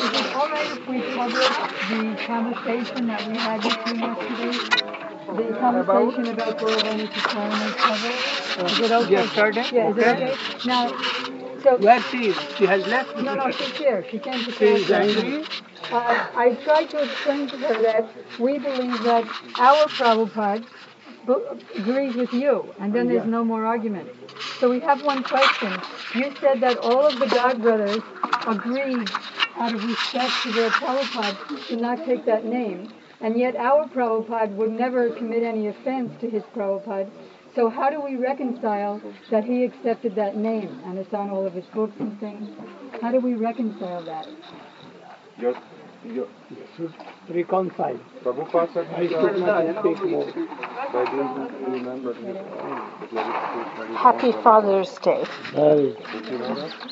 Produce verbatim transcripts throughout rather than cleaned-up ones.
is it all right if we publish the conversation that we had with you yesterday? The conversation about Gauravani Chaturna's cover? Is it okay? Yesterday? Yeah, is Okay. it okay? Now, so... Where she is? She has left? No, no, she's here. She came to She is class. angry? Uh, I tried to explain to her that we believe that our Prabhupada b- agrees with you, and then there's no more argument. So we have one question. You said that all of the God brothers agreed out of respect to their Prabhupada to not take that name, and yet our Prabhupada would never commit any offense to his Prabhupada. So how do we reconcile that he accepted that name, and it's on all of his books and things? How do we reconcile that? Your, your, You should reconcile. Prabhupada said, I should not speak more. by doing remember his own. Happy Father's Day. Very. Did you know that?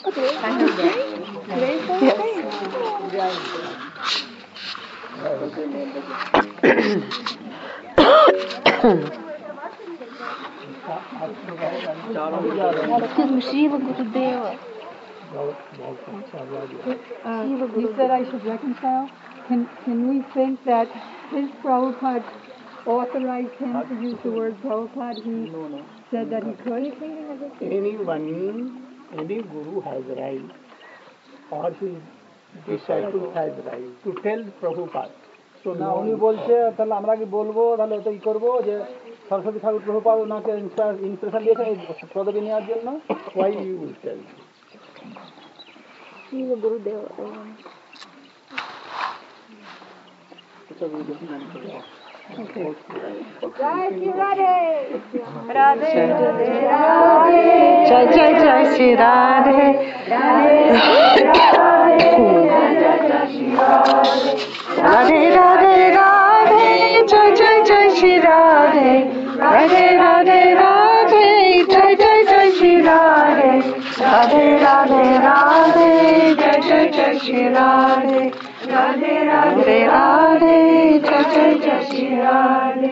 Excuse me, Shiva Gurudeva. Uh, you said I should reconcile? Can can we think that his Prabhupada authorized him to use the word Prabhupada? He said that he could? Anyone, any guru has right, or his disciples has right to tell Prabhupada. So now উনি বলছে তাহলে আমরা কি বলবো তাহলে তো ই করবো যে সরস্বতী ঠাকুর প্রভুপাদ ওনাকে ইন্সপিরেশন দিয়েছেন এই পদবী নেওয়ার জন্য why you will tell Shiva Gurudeva. Radhe, Radhe, Jai Jai Jai Shri Radhe. Radhe Radhe Radhe. Jai Jai Jai Shri Radhe. Radhe Radhe Radhe. Jai Jai Jai Shri Radhe. Radhe Radhe Radhe. Jai Jai Jai Shri Radhe. Radhe Radhe Radhe. Jai Jai Jai Shri Radhe.